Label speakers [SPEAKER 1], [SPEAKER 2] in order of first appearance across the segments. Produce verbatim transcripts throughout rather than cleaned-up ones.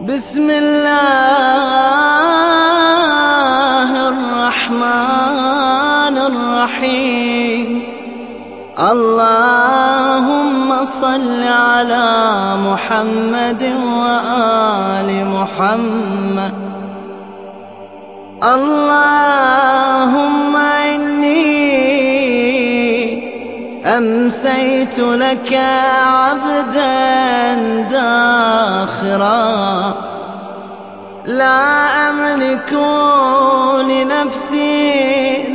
[SPEAKER 1] بسم الله الرحمن الرحيم. اللهم صل على محمد وآل محمد. اللهم إني أمسيت لك عبدا داخرا، لا أملك لنفسي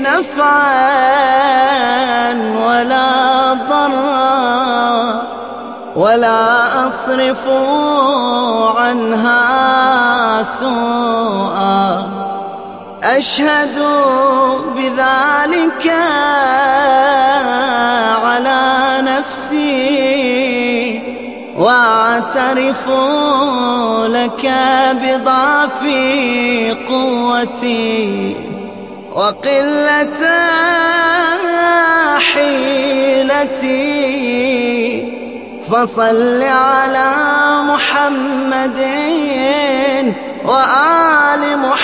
[SPEAKER 1] نفعا ولا ضرا، ولا أصرف عنها سوءا. أشهد بذلك على نفسي، واعترف لك بضعف قوتي وقلة حيلتي. فصل على محمد وآل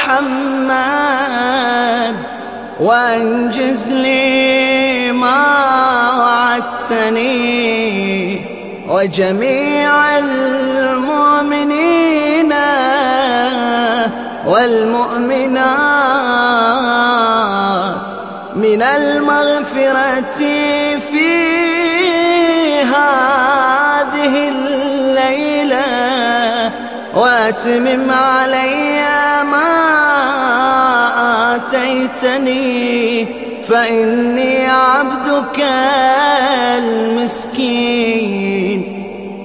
[SPEAKER 1] محمد، وانجز لي ما وعدتني وجميع المؤمنين والمؤمنات من المغفرة في هذه الليلة، واتمم علي ما آتيتني، فإني عبدك المسكين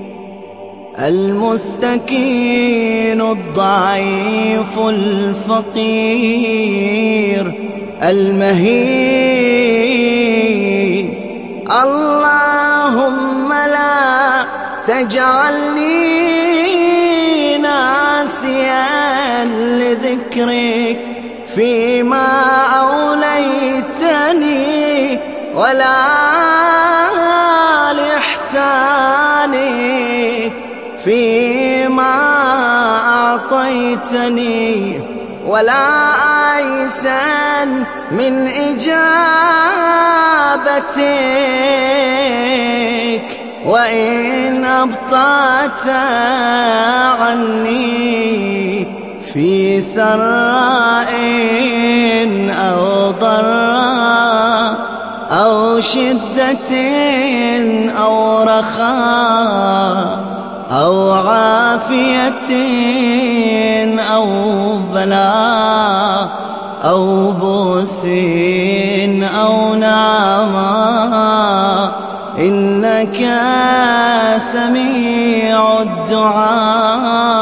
[SPEAKER 1] المستكين الضعيف الفقير المهين. اللهم لا تجعلني ناسيا لذكرك فيما أوليتني، ولا لإحسانك فيما أعطيتني، ولا عيسا من إجابتك وإن أبطأت عني في سراء أو ضراء أو شدة أو رخاء أو عافية أو بلاء أو بؤس أو نعماء، إنك سميع الدعاء